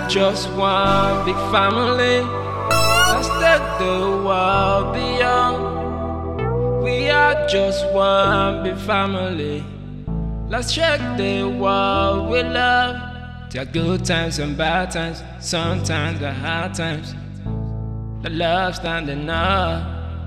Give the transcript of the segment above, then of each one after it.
just one big family. Let's take the world beyond. We are just one big family. Let's shake the world with love. There are good times and bad times, sometimes the hard times. The love standing up.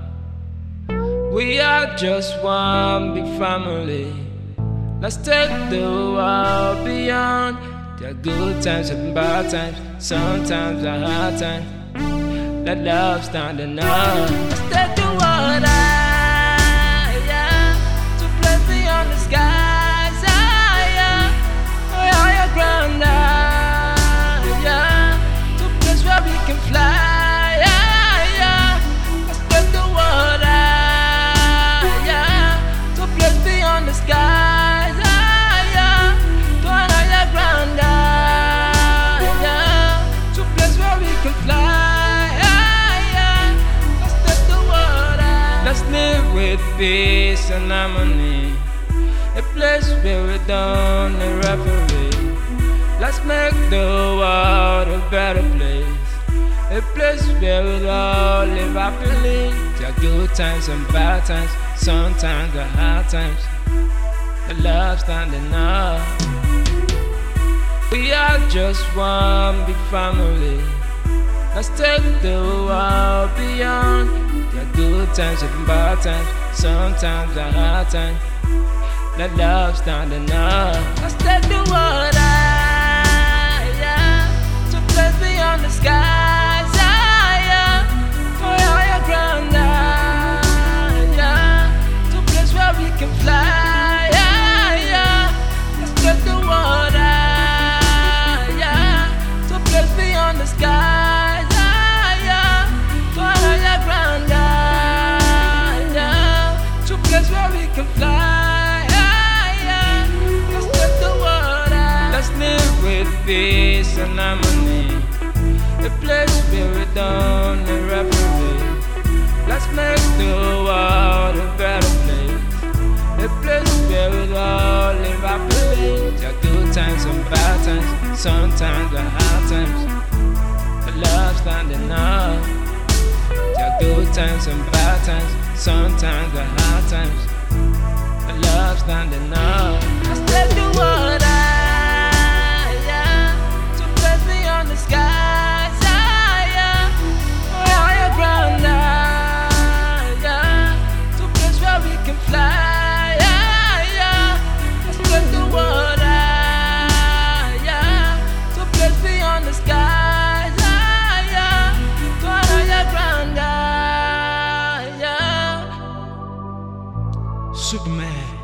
We are just one big family. Let's take the world beyond. There are good times and bad times, sometimes the hard times. The love standing up. Let's take the world higher, to place beyond the skies higher, higher ground higher, to place where we can fly higher. Let's take the world higher, to place beyond the skies higher, to higher ground higher, to place where we can fly. Let's live with peace and harmony, a place where we don't need referee. Let's make the world a better place, a place where we all live happily. There are good times and bad times, sometimes the hard times. The love standing up. We are just one big family. Let's take the world beyond. There are good times and bad times, sometimes the hard times. The love standing up. Let's take the world higher, to place beyond the skies higher, for higher ground higher, to place where we can fly higher. Let's take the world higher, to place beyond the skies higher, for higher ground higher, to place where we can fly higher. Let's take the world higher. Let's live with peace and harmony, a place where we don't need referee. Let's make the world a better place, a place where we all live happily. There are good times and bad times, sometimes the hard times. The love standing up. There are good times and bad times, sometimes the hard times. The love standing up. Let's take the world higher, to place beyond the skies higher, higher ground higher, to place where we can fly higher. Let's take the world higher, to place beyond the skies higher, to higher ground higher. Superman.